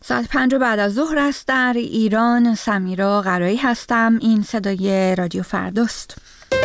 ساعت 5 بعد از ظهر است در ایران. سمیرا قرایی هستم. این صدای رادیو فرداست.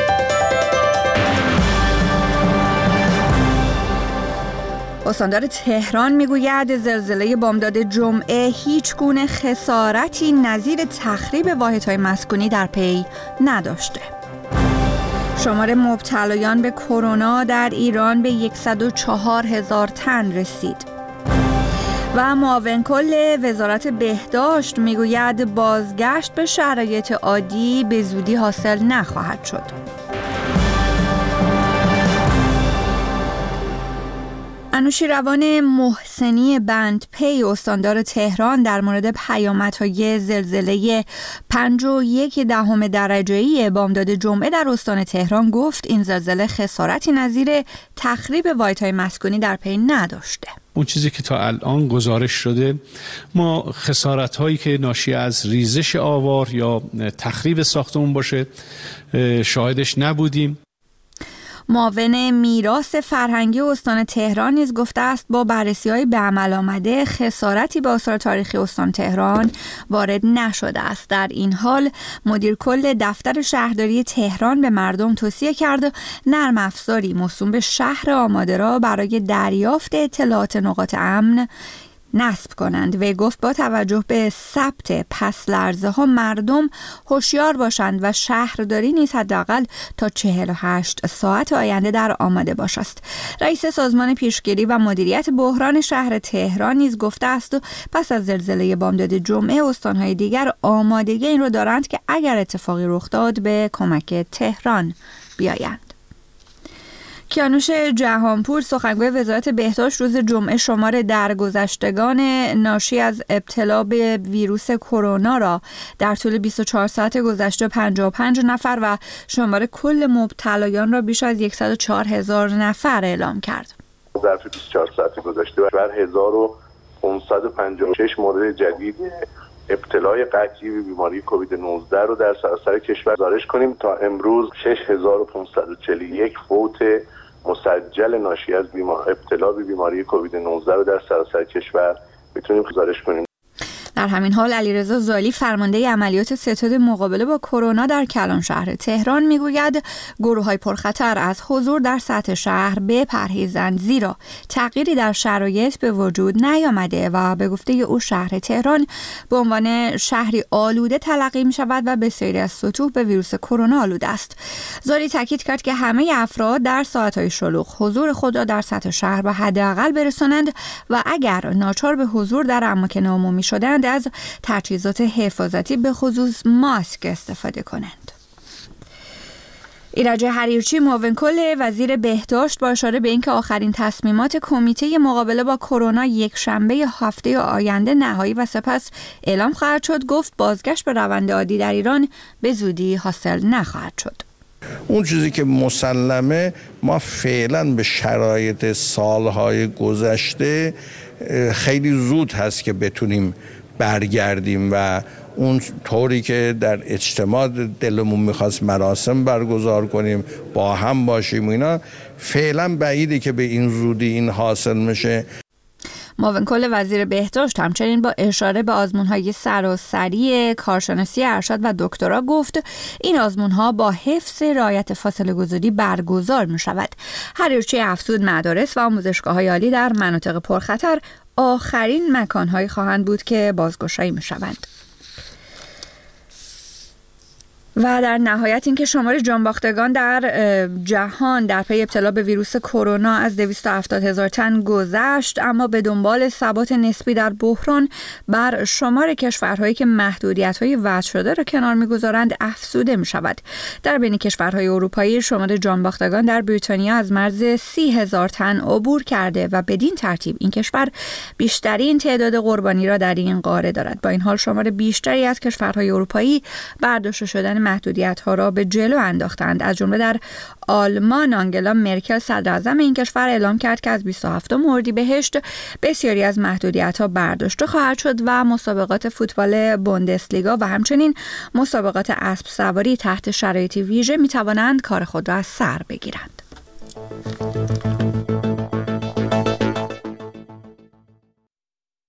استاندار تهران میگوید زلزله بامداد جمعه هیچ گونه خسارتی نظیر تخریب واحدهای مسکونی در پی نداشته. شمار مبتلایان به کرونا در ایران به 104,000 تن رسید. و معاون کل وزارت بهداشت میگوید بازگشت به شرایط عادی به زودی حاصل نخواهد شد. انوشیروان محسنی بندپی استاندار تهران در مورد پیامدهای زلزله 5.1 درجه‌ای بامداد جمعه در استان تهران گفت این زلزله خسارتی نظیر تخریب واحدهای مسکونی در پی نداشته. اون چیزی که تا الان گزارش شده، ما خسارت‌هایی که ناشی از ریزش آوار یا تخریب ساختمون باشه شاهدش نبودیم. معاون میراث فرهنگی استان تهران نیز گفته است با بررسی‌های به عمل آمده خسارتی به آثار تاریخی استان تهران وارد نشده است. در این حال مدیر کل دفتر شهرداری تهران به مردم توصیه کرد نرم افزاری موسوم به شهر آماده را برای دریافت اطلاعات نقاط امن نصب کنند. و گفت با توجه به ثبت پس لرزه ها مردم هوشیار باشند و شهرداری نیز حداقل تا 48 ساعت آینده در آماده باشد. رئیس سازمان پیشگیری و مدیریت بحران شهر تهران نیز گفته است پس از زلزله بامداد جمعه استانهای دیگر آمادگی این رو دارند که اگر اتفاقی رخ داد به کمک تهران بیایند. کیانوش جهانپور سخنگوی وزارت بهداشت روز جمعه شمار درگذشتگان ناشی از ابتلا به ویروس کرونا را در طول 24 ساعت گذشته 55 نفر و شمار کل مبتلایان را بیش از 104,000 نفر اعلام کرد. در طول 24 ساعت گذشته بر 1556 مورد جدید ابتلای قطعی به بیماری کووید 19 رو در سراسر کشور گزارش کنیم. تا امروز 6541 فوت مسجل ناشی از ابتلا به بیماری کووید 19 رو در سراسر کشور میتونیم گزارش کنیم. در همین حال علیرضا زالی فرمانده عملیات ستاد مقابله با کرونا در کلان شهر تهران میگوید گروه‌های پرخطر از حضور در سطح شهر بپرهیزند زیرا تغییری در شرایط به وجود نیامده و به گفته او شهر تهران به عنوان شهری آلوده تلقی می شود و بسیاری از سطوح به ویروس کرونا آلوده است. زالی تاکید کرد که همه افراد در ساعت‌های شلوغ حضور خود را در سطح شهر به حداقل برسانند و اگر ناچار به حضور در اماکن عمومی شدند از تجهیزات حفاظتی به خصوص ماسک استفاده کنند. ایرج حریرچی معاون کل وزیر بهداشت با اشاره به اینکه آخرین تصمیمات کمیته مقابله با کرونا یک شنبه هفته آینده نهایی و سپس اعلام خواهد شد گفت بازگشت به روند عادی در ایران به زودی حاصل نخواهد شد. اون چیزی که مسلمه ما فعلا به شرایط سالهای گذشته خیلی زود هست که بتونیم برگردیم و اون طوری که در اجتماع دلمون میخواست مراسم برگزار کنیم با هم باشیم و اینا فعلا بعیده که به این زودی این حاصل میشه. معاون کل وزیر بهداشت همچنین با اشاره به آزمون‌های سراسری کارشناسی ارشد و دکترا گفت این آزمون‌ها با حفظ رعایت فاصله گذاری برگزار می‌شود. حریرچی افزود مدارس و آموزشگاه‌های عالی در مناطق پرخطر آخرین مکان‌هایی خواهند بود که بازگشایی می‌شوند. و در نهایت اینکه شمار جانباختگان در جهان در پی ابتلا به ویروس کرونا از 270,000 تن گذشت، اما به دنبال ثبات نسبی در بحران بر شمار کشورهایی که محدودیت‌های وضع شده را کنار می‌گذارند افزوده می‌شود. در بین کشورهای اروپایی شمار جانباختگان در بریتانیا از مرز 30,000 تن عبور کرده و بدین ترتیب این کشور بیشترین تعداد قربانی را در این قاره دارد. با این حال شمار بیشتری از کشورهای اروپایی برداشته شدن محدودیت‌ها را به جلو انداختند. از جمله در آلمان آنگلا مرکل صدراعظم این کشور اعلام کرد که از 27 اردیبهشت بسیاری از محدودیت‌ها برداشته خواهد شد و مسابقات فوتبال بوندسلیگا و همچنین مسابقات اسب سواری تحت شرایطی ویژه می‌توانند کار خود را از سر بگیرند.